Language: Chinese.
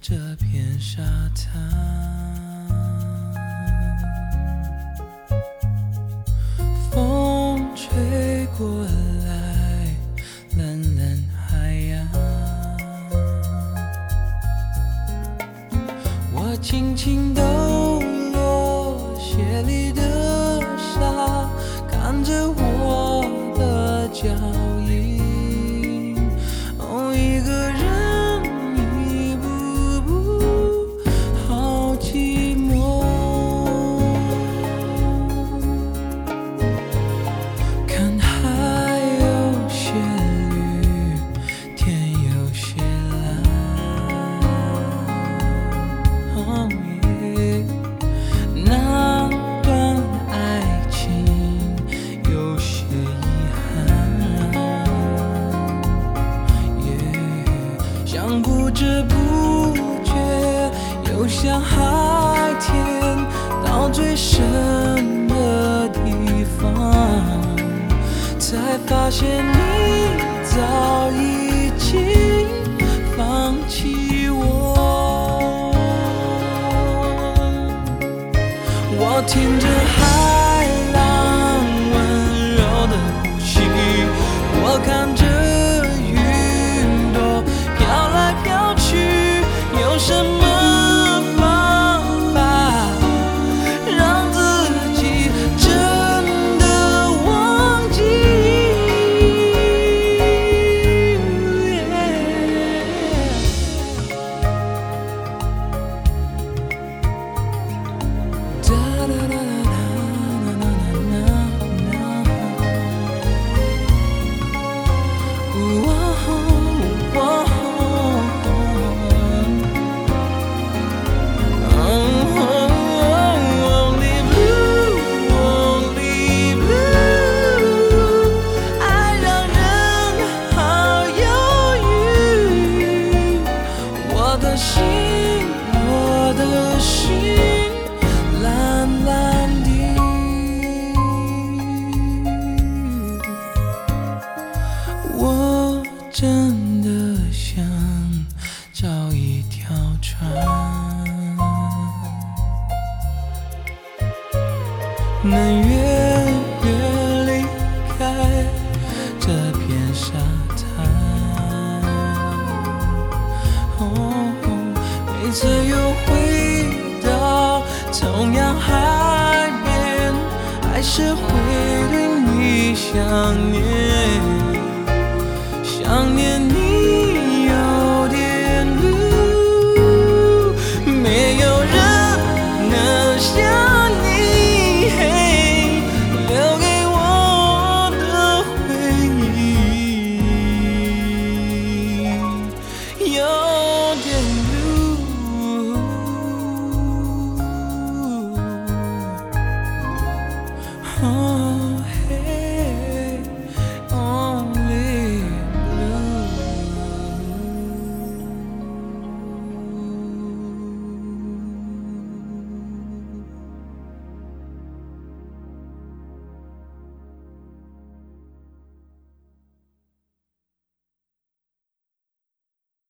这片沙滩。风吹过来，蓝蓝海洋，我轻轻抖落鞋里的沙，看着我的脚印，一个人一步步，好寂寞。看海有些绿，天有些蓝。Oh yeah， 那段爱情有些遗憾。像不知不觉，又像海天到最深的地方，才发现你早已经放弃我。我听着海浪温柔的呼吸，我看着云朵飘来飘去，有什么方法让自己真的忘记？哒哒哒哒哒我的心蓝蓝的，我真的想找一条船，能远远离开这片沙滩。每次又回到同样海边，还是会对你想念，想念